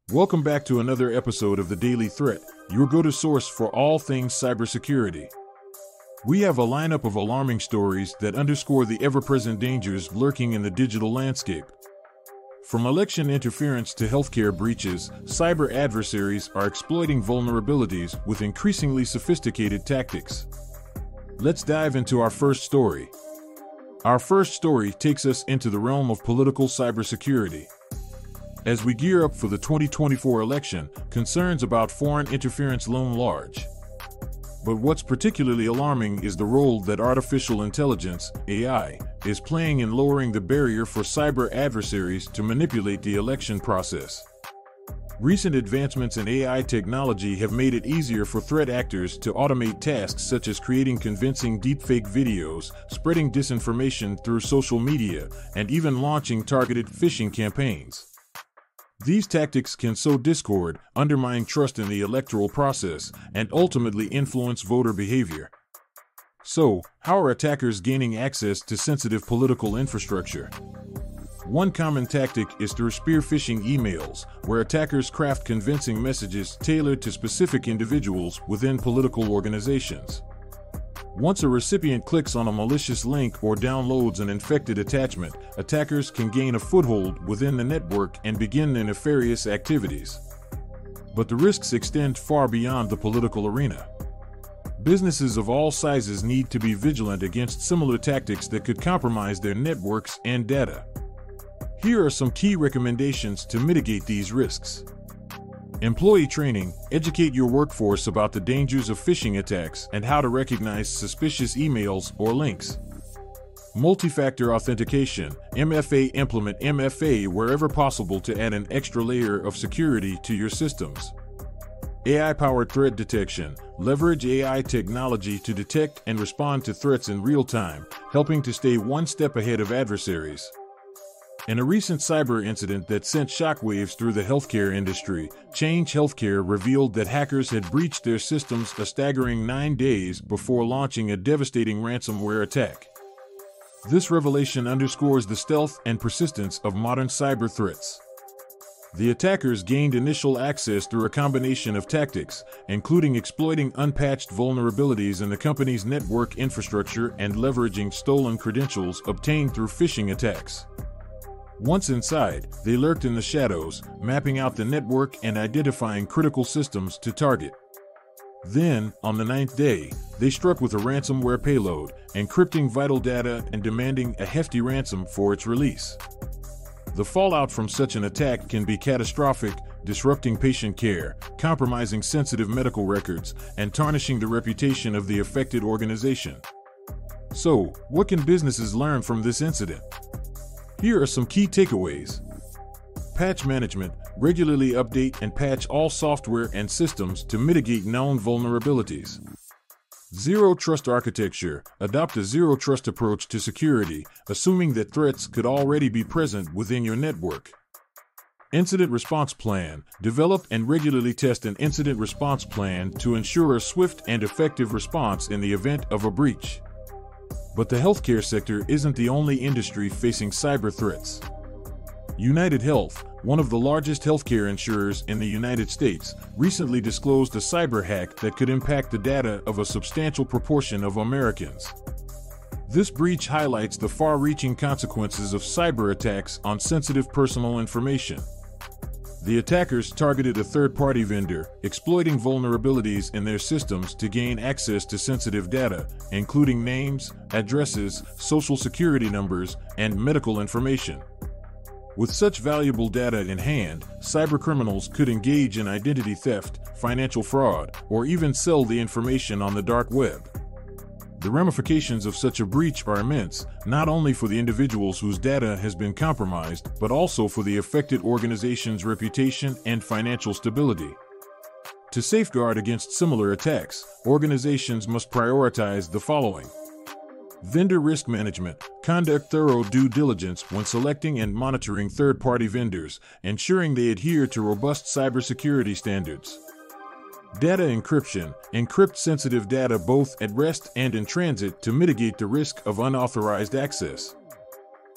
Welcome back to another episode of The Daily Threat, your go-to source for all things cybersecurity. We have a lineup of alarming stories that underscore the ever-present dangers lurking in the digital landscape. From election interference to healthcare breaches, cyber adversaries are exploiting vulnerabilities with increasingly sophisticated tactics. Let's dive into our first story. Our first story takes us into the realm of political cybersecurity. As we gear up for the 2024 election, concerns about foreign interference loom large. But what's particularly alarming is the role that artificial intelligence, AI, is playing in lowering the barrier for cyber adversaries to manipulate the election process. Recent advancements in AI technology have made it easier for threat actors to automate tasks such as creating convincing deepfake videos, spreading disinformation through social media, and even launching targeted phishing campaigns. These tactics can sow discord, undermine trust in the electoral process, and ultimately influence voter behavior. So, how are attackers gaining access to sensitive political infrastructure? One common tactic is through spear phishing emails, where attackers craft convincing messages tailored to specific individuals within political organizations. Once a recipient clicks on a malicious link or downloads an infected attachment, attackers can gain a foothold within the network and begin their nefarious activities. But the risks extend far beyond the political arena. Businesses of all sizes need to be vigilant against similar tactics that could compromise their networks and data. Here are some key recommendations to mitigate these risks. Employee training: educate your workforce about the dangers of phishing attacks and how to recognize suspicious emails or links. Multi-factor authentication, MFA: implement MFA wherever possible to add an extra layer of security to your systems. AI-powered threat detection: leverage AI technology to detect and respond to threats in real time, helping to stay one step ahead of adversaries. In a recent cyber incident that sent shockwaves through the healthcare industry, Change Healthcare revealed that hackers had breached their systems a staggering 9 days before launching a devastating ransomware attack. This revelation underscores the stealth and persistence of modern cyber threats. The attackers gained initial access through a combination of tactics, including exploiting unpatched vulnerabilities in the company's network infrastructure and leveraging stolen credentials obtained through phishing attacks. Once inside, they lurked in the shadows, mapping out the network and identifying critical systems to target. Then, on the 9th day, they struck with a ransomware payload, encrypting vital data and demanding a hefty ransom for its release. The fallout from such an attack can be catastrophic, disrupting patient care, compromising sensitive medical records, and tarnishing the reputation of the affected organization. So, what can businesses learn from this incident? Here are some key takeaways. Patch management: regularly update and patch all software and systems to mitigate known vulnerabilities. Zero trust architecture: adopt a zero trust approach to security, assuming that threats could already be present within your network. Incident response plan: develop and regularly test an incident response plan to ensure a swift and effective response in the event of a breach. But the healthcare sector isn't the only industry facing cyber threats. United Health, one of the largest healthcare insurers in the United States, recently disclosed a cyber hack that could impact the data of a substantial proportion of Americans. This breach highlights the far-reaching consequences of cyber attacks on sensitive personal information. The attackers targeted a third-party vendor, exploiting vulnerabilities in their systems to gain access to sensitive data, including names, addresses, social security numbers, and medical information. With such valuable data in hand, cybercriminals could engage in identity theft, financial fraud, or even sell the information on the dark web. The ramifications of such a breach are immense, not only for the individuals whose data has been compromised, but also for the affected organization's reputation and financial stability. To safeguard against similar attacks, organizations must prioritize the following. Vendor risk management: conduct thorough due diligence when selecting and monitoring third-party vendors, ensuring they adhere to robust cybersecurity standards. Data encryption: encrypt sensitive data both at rest and in transit to mitigate the risk of unauthorized access.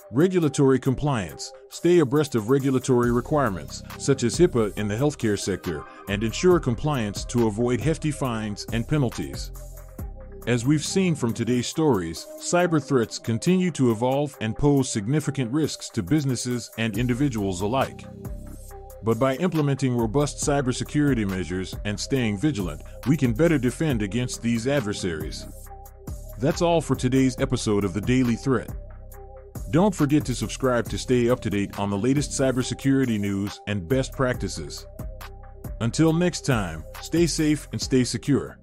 Regulatory compliance. Stay abreast of regulatory requirements, such as HIPAA in the healthcare sector, and ensure compliance to avoid hefty fines and penalties. As we've seen from today's stories, cyber threats continue to evolve and pose significant risks to businesses and individuals alike. But by implementing robust cybersecurity measures and staying vigilant, we can better defend against these adversaries. That's all for today's episode of The Daily Threat. Don't forget to subscribe to stay up to date on the latest cybersecurity news and best practices. Until next time, stay safe and stay secure.